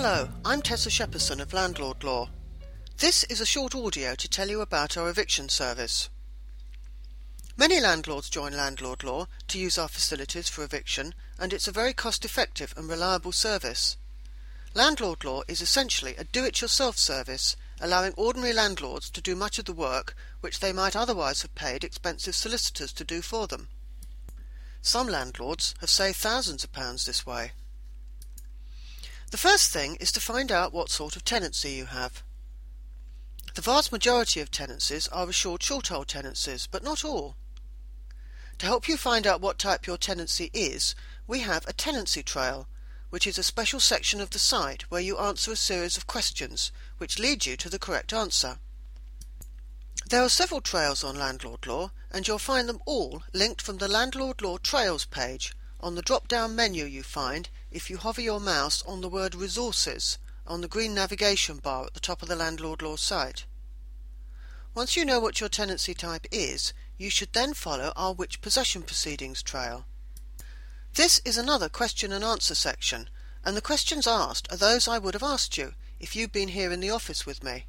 Hello, I'm Tessa Shepperson of Landlord Law. This is a short audio to tell you about our eviction service. Many landlords join Landlord Law to use our facilities for eviction, and it's a very cost-effective and reliable service. Landlord Law is essentially a do-it-yourself service, allowing ordinary landlords to do much of the work which they might otherwise have paid expensive solicitors to do for them. Some landlords have saved thousands of pounds this way. The first thing is to find out what sort of tenancy you have. The vast majority of tenancies are assured short-hold tenancies, but not all. To help you find out what type your tenancy is, we have a tenancy trail, which is a special section of the site where you answer a series of questions which lead you to the correct answer. There are several trails on Landlord Law, and you'll find them all linked from the Landlord Law Trails page on the drop-down menu you find if you hover your mouse on the word Resources on the green navigation bar at the top of the Landlord Law site. Once you know what your tenancy type is, you should then follow our Which Possession Proceedings trail. This is another question and answer section, and the questions asked are those I would have asked you if you'd been here in the office with me.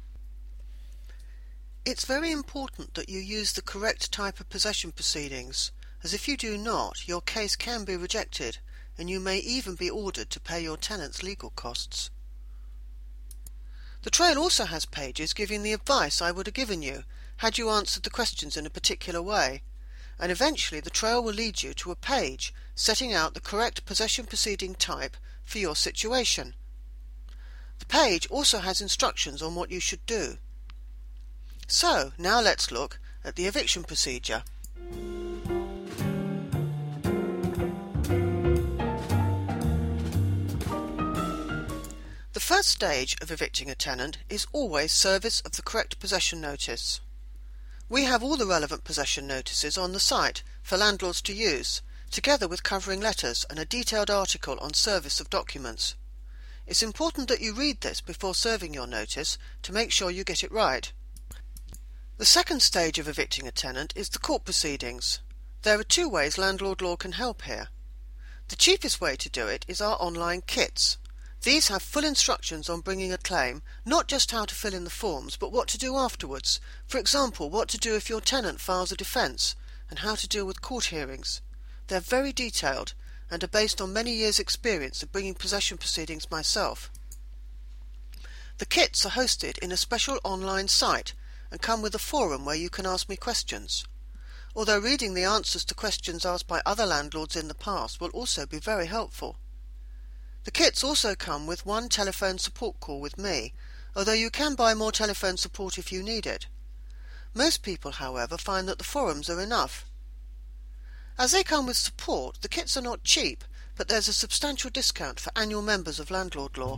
It's very important that you use the correct type of possession proceedings, as if you do not, your case can be rejected, and you may even be ordered to pay your tenant's legal costs. The trail also has pages giving the advice I would have given you had you answered the questions in a particular way, and eventually the trail will lead you to a page setting out the correct possession proceeding type for your situation. The page also has instructions on what you should do. So, now let's look at the eviction procedure. The first stage of evicting a tenant is always service of the correct possession notice. We have all the relevant possession notices on the site for landlords to use, together with covering letters and a detailed article on service of documents. It's important that you read this before serving your notice to make sure you get it right. The second stage of evicting a tenant is the court proceedings. There are two ways Landlord Law can help here. The cheapest way to do it is our online kits. These have full instructions on bringing a claim, not just how to fill in the forms, but what to do afterwards. For example, what to do if your tenant files a defence, and how to deal with court hearings. They're very detailed, and are based on many years' experience of bringing possession proceedings myself. The kits are hosted in a special online site, and come with a forum where you can ask me questions. Although reading the answers to questions asked by other landlords in the past will also be very helpful. The kits also come with one telephone support call with me, although you can buy more telephone support if you need it. Most people, however, find that the forums are enough. As they come with support, the kits are not cheap, but there's a substantial discount for annual members of Landlord Law.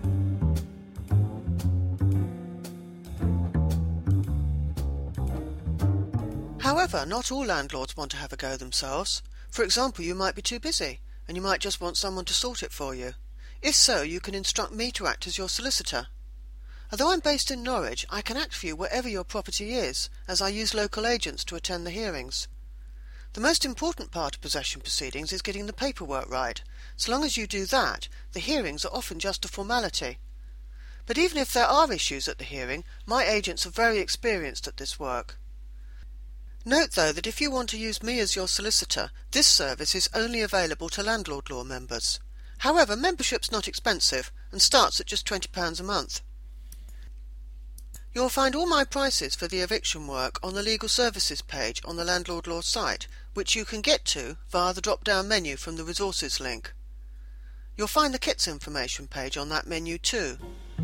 However, not all landlords want to have a go themselves. For example, you might be too busy, and you might just want someone to sort it for you. If so, you can instruct me to act as your solicitor. Although I'm based in Norwich, I can act for you wherever your property is, as I use local agents to attend the hearings. The most important part of possession proceedings is getting the paperwork right. So long as you do that, the hearings are often just a formality. But even if there are issues at the hearing, my agents are very experienced at this work. Note, though, that if you want to use me as your solicitor, this service is only available to Landlord Law members. However, membership's not expensive and starts at just £20 a month. You'll find all my prices for the eviction work on the Legal Services page on the Landlord Law site, which you can get to via the drop-down menu from the Resources link. You'll find the kits information page on that menu too.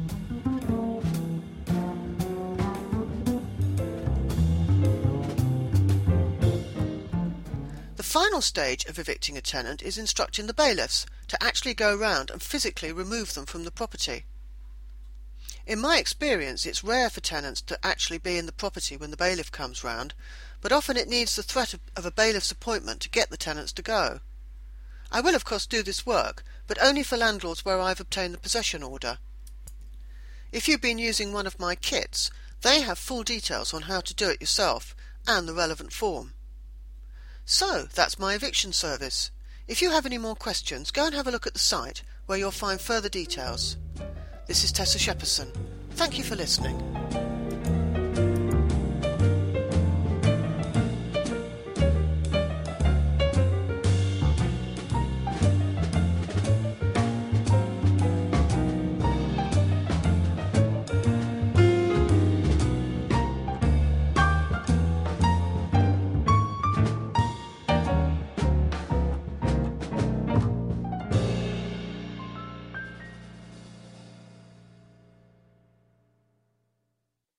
The final stage of evicting a tenant is instructing the bailiffs to actually go round and physically remove them from the property. In my experience, it's rare for tenants to actually be in the property when the bailiff comes round, but often it needs the threat of a bailiff's appointment to get the tenants to go. I will of course do this work, but only for landlords where I've obtained the possession order. If you've been using one of my kits, they have full details on how to do it yourself and the relevant form. So, that's my eviction service. If you have any more questions, go and have a look at the site, where you'll find further details. This is Tessa Shepperson. Thank you for listening.